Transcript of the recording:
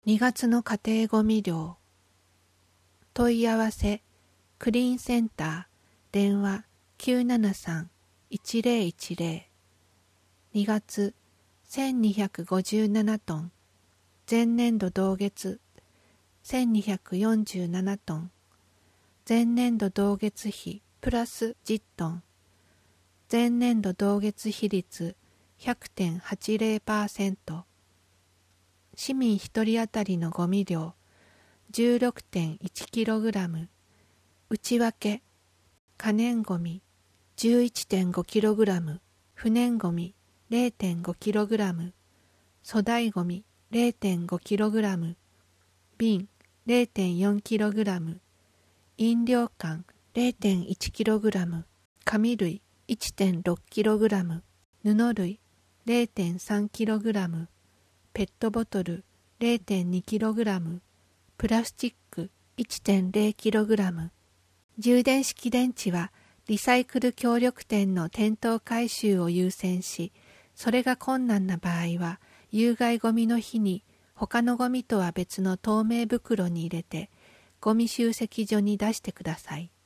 2月の家庭ごみ量。問い合わせ、クリーンセンター、電話 973-1010。2月、1257トン。前年度同月、1247トン。前年度同月比プラス10トン。前年度同月比率 100.80%。市民1人当たりのゴミ量 16.1kg。内訳、可燃ゴミ 11.5kg、不燃ゴミ 0.5kg、粗大ゴミ 0.5kg、瓶 0.4kg、飲料缶 0.1kg、紙類 1.6kg、布類 0.3kg、ペットボトル 0.2kg、プラスチック 1.0kg。充電式電池はリサイクル協力店の店頭回収を優先し、それが困難な場合は有害ゴミの日に他のゴミとは別の透明袋に入れてゴミ集積所に出してください。